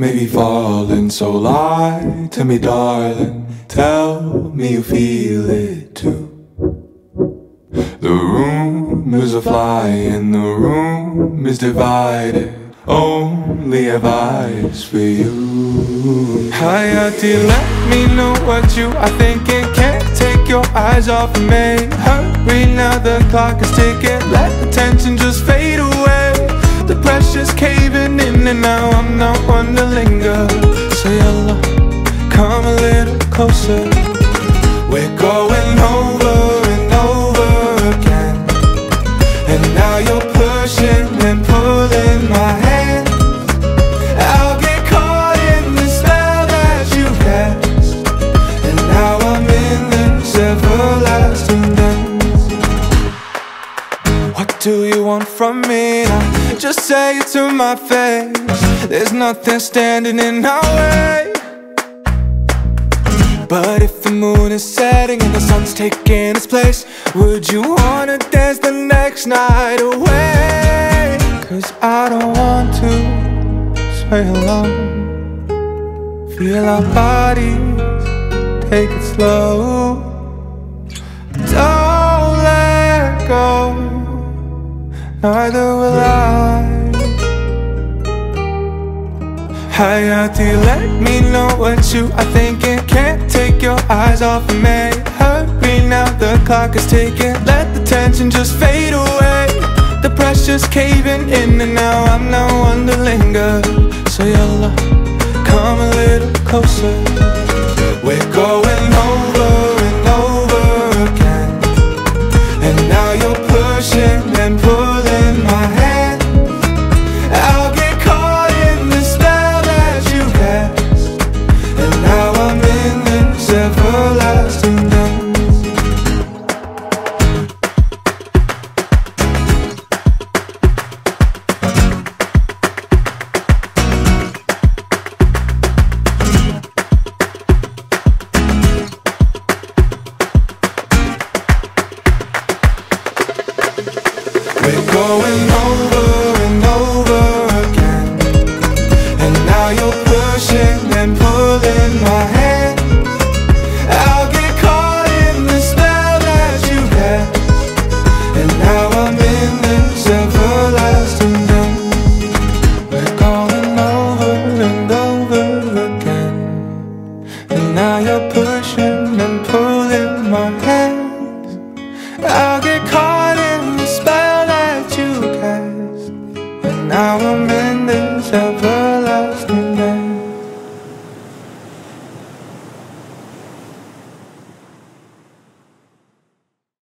maybe falling. So lie to me, darling, tell me you feel it too. The rumors are flying, the room is divided. Only advice for you. Hayati, let me know what you are thinking. Can't take your eyes off of me. Hurry now, the clock is ticking. Let the tension just fade away. The pressure's caving in and now I'm not one to linger. Say hello, come a little closer. We're going over and over again. And now you're pushing and pulling my hand. I'll get caught in the spell that you cast. And now I'm in this everlasting dance. What do you want from me now? Just say it to my face. There's nothing standing in our way. But if the moon is setting and the sun's taking its place, would you wanna dance the next night away? 'Cause I don't want to sway alone. Feel our bodies, take it slow. Don't let go, neither will I. Hayati, let me know what you are thinking. Can't take your eyes off of me. Hurry now, the clock is ticking. Let the tension just fade away. The pressure's caving in and now I'm not one to linger. So yalla, come a little closer. We're going over and over again. And now you're pushing and pulling my hand. I'll get caught in the spell that you cast. And now I'm in this everlasting dance. We're going over and over again. And now you're pushing and pulling my hand. I'll get caught in the spell that you cast. And now I'm in this everlasting dance. We're going over and over again. And now you're pushing and pulling my hand. I'll get